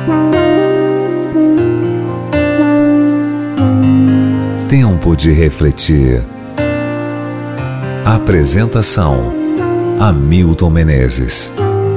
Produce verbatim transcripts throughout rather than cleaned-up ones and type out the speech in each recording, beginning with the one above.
Tempo de refletir. Apresentação: Hamilton Menezes.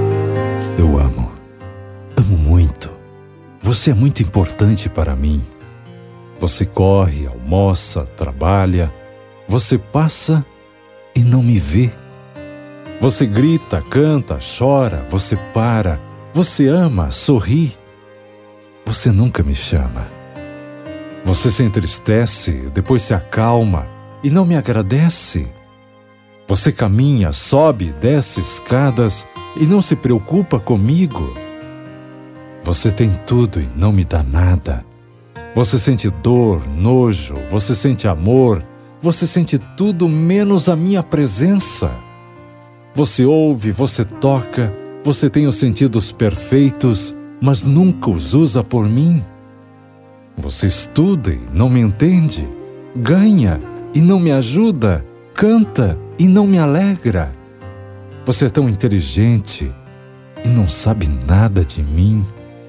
Eu amo, amo muito. Você é muito importante para mim. Você corre, almoça, trabalha. Você passa e não me vê. Você grita, canta, chora, você para. Você ama, sorri. Você nunca me chama. Você se entristece, depois se acalma e não me agradece. Você caminha, sobe, desce escadas e não se preocupa comigo. Você tem tudo e não me dá nada. Você sente dor, nojo, você sente amor, você sente tudo menos a minha presença. Você ouve, você toca, você tem os sentidos perfeitos, mas nunca os usa por mim. Você estuda e não me entende, ganha e não me ajuda, canta e não me alegra. Você é tão inteligente e não sabe nada de mim.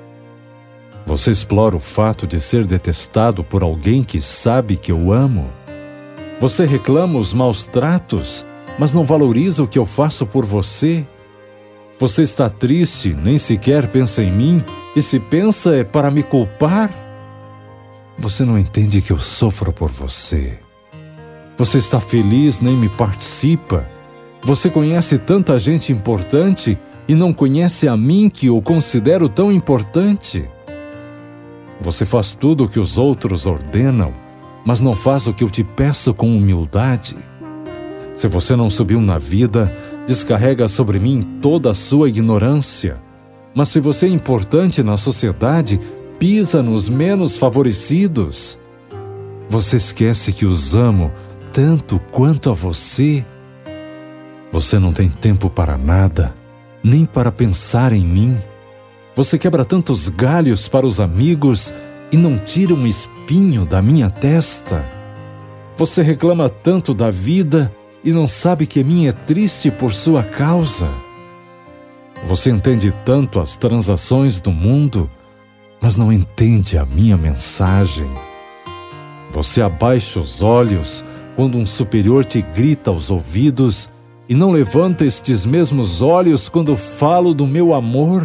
Você explora o fato de ser detestado por alguém que sabe que eu amo. Você reclama os maus tratos, mas não valoriza o que eu faço por você. Você está triste, nem sequer pensa em mim, e se pensa é para me culpar. Você não entende que eu sofro por você. Você está feliz, nem me participa. Você conhece tanta gente importante e não conhece a mim que o considero tão importante. Você faz tudo o que os outros ordenam, mas não faz o que eu te peço com humildade. Se você não subiu na vida, descarrega sobre mim toda a sua ignorância. Mas se você é importante na sociedade, pisa nos menos favorecidos. Você esquece que os amo tanto quanto a você. Você não tem tempo para nada, nem para pensar em mim. Você quebra tantos galhos para os amigos e não tira um espinho da minha testa. Você reclama tanto da vida e não sabe que minha é triste por sua causa. Você entende tanto as transações do mundo, mas não entende a minha mensagem. Você abaixa os olhos quando um superior te grita aos ouvidos e não levanta estes mesmos olhos quando falo do meu amor.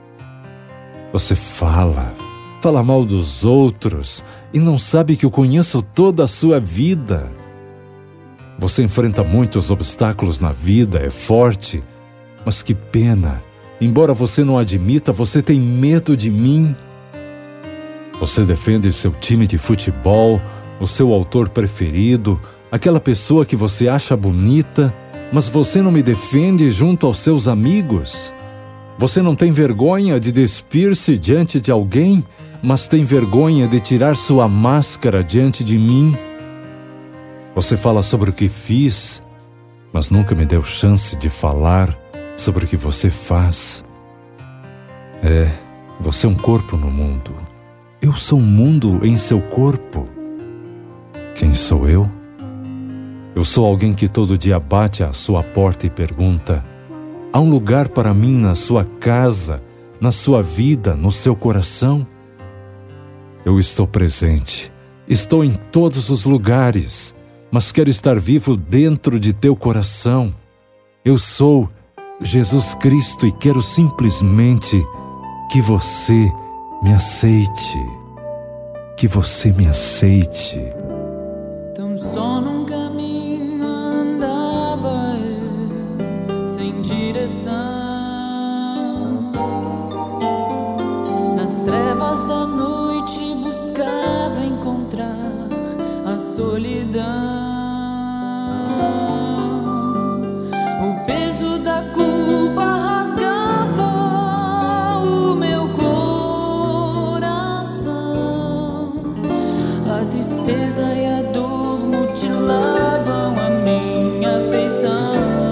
Você fala, fala mal dos outros e não sabe que eu conheço toda a sua vida. Você enfrenta muitos obstáculos na vida, é forte, mas que pena, embora você não admita, você tem medo de mim. Você defende seu time de futebol, o seu autor preferido, aquela pessoa que você acha bonita, mas você não me defende junto aos seus amigos. Você não tem vergonha de despir-se diante de alguém, mas tem vergonha de tirar sua máscara diante de mim. Você fala sobre o que fiz, mas nunca me deu chance de falar sobre o que você faz. É, você é um corpo no mundo. Eu sou um mundo em seu corpo. Quem sou eu? Eu sou alguém que todo dia bate à sua porta e pergunta: há um lugar para mim na sua casa, na sua vida, no seu coração? Eu estou presente, estou em todos os lugares, mas quero estar vivo dentro de teu coração. Eu sou Jesus Cristo e quero simplesmente que você me aceite, que você me aceite. Tão só num caminho andava eu, sem direção, nas trevas da noite buscava encontrar a solidão. O peso da culpa rasgava o meu coração. A tristeza e a dor mutilavam a minha afeição.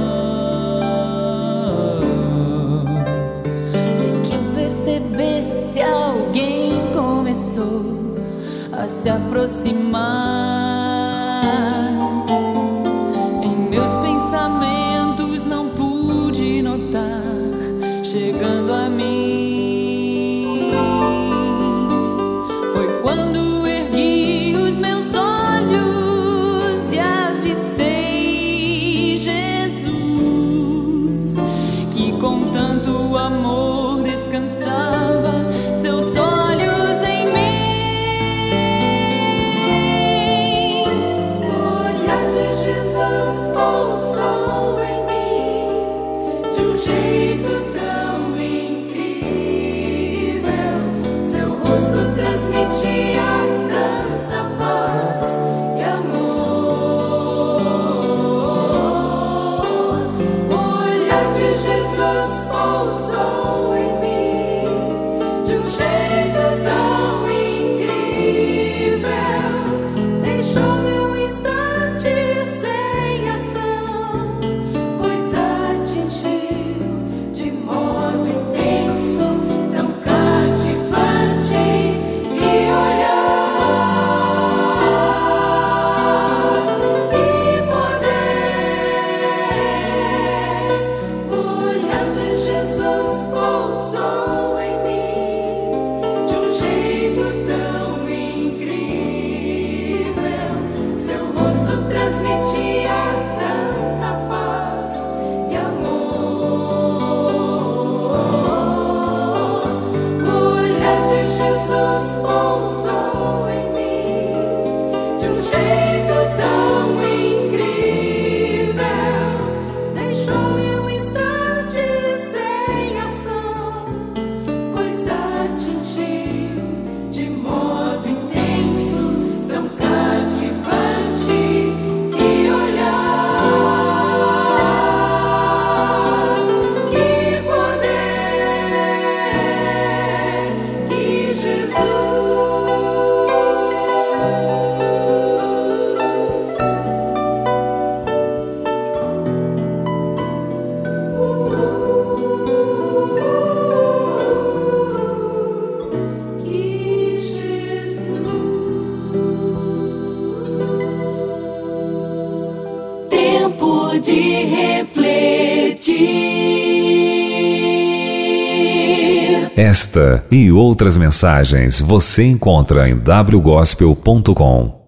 Sem que eu percebesse, alguém começou a se aproximar. Em meus pensamentos não pude notar chegando a mim. de refletir. Esta e outras mensagens você encontra em w gospel ponto com.